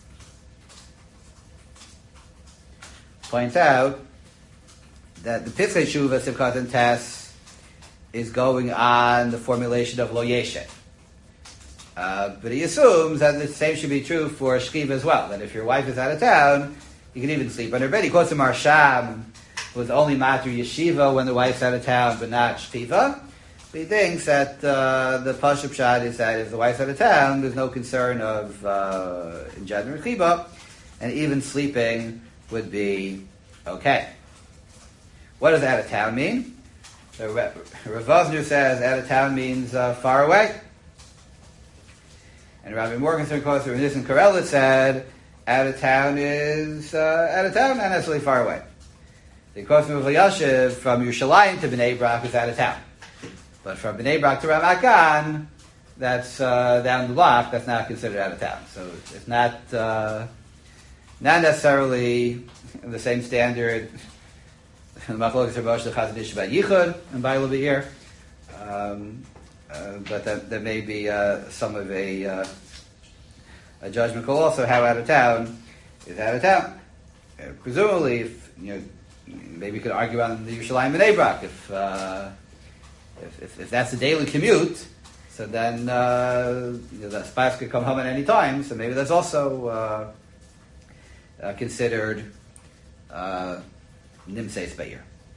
points out that the Piskei Teshuvah Sivkatan Tes is going on the formulation of Lo Yeshet. Uh, but he assumes that the same should be true for Shkiva as well, that if your wife is out of town, you can even sleep on her bed. He quotes a Marsham, who was only Matur Yeshiva when the wife's out of town, but not Shkiva. But he thinks that uh, the Pashut Pshat is that if the wife's out of town, there's no concern of uh, Injad Rechiba, and even sleeping would be okay. What does out of town mean? So Rav Vosner says out of town means uh, far away. And Rabbi Morgenstern quotes from Nissen Karela said out of town is uh, out of town, not necessarily far away. The quote from Rav Elyashiv from Yerushalayim to Bnei Brak is out of town. But from Bnei Brak to Ramat Gan, that's uh, down the block, that's not considered out of town. So it's not uh, not necessarily the same standard. Machlokes Rav Moshe Chazon Ish about Yichud and Baila Be'ir, um, uh, but that, that may be uh, some of a uh, a judgment call. Also, how out of town is out of town. Uh, presumably, if you know, maybe you could argue on the Yerushalayim Bnei Brak if, uh, if if if that's the daily commute, so then uh, you know, the spouse could come home at any time. So maybe that's also uh, uh, considered uh, nimseis be'ir.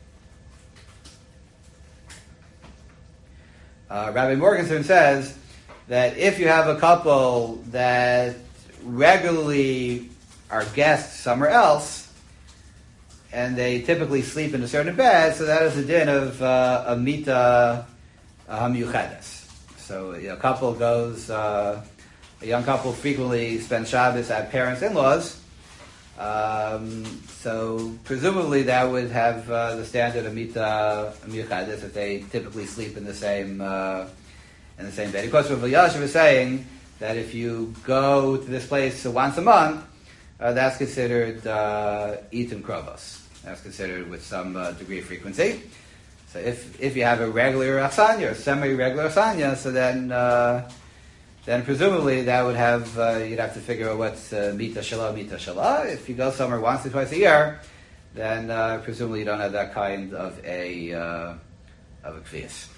Uh, Rabbi Morgenstern says that if you have a couple that regularly are guests somewhere else, and they typically sleep in a certain bed, so that is the din of uh, a mita hamyuchedes. So you know, a couple goes, uh, a young couple frequently spends Shabbos at parents' in-laws, um, so presumably that would have uh, the standard of mita hamyuchedes if they typically sleep in the same uh, in the same bed. Of course, Rav Elyashiv is saying that if you go to this place once a month, uh, that's considered uh, itum krovos. That's considered with some uh, degree of frequency. So if if you have a regular asanya or semi-regular asanya, so then uh, then presumably that would have uh, you'd have to figure out what's uh, mita shala mita shala. If you go somewhere once or twice a year, then uh, presumably you don't have that kind of a uh, of a kvias.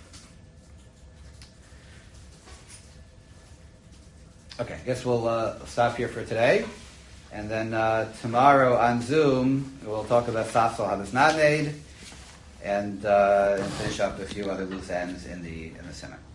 Okay, I guess we'll uh, stop here for today. And then uh, tomorrow on Zoom, we'll talk about Safsal Habas not made, and, uh, and finish up a few other loose ends in the in the seminar.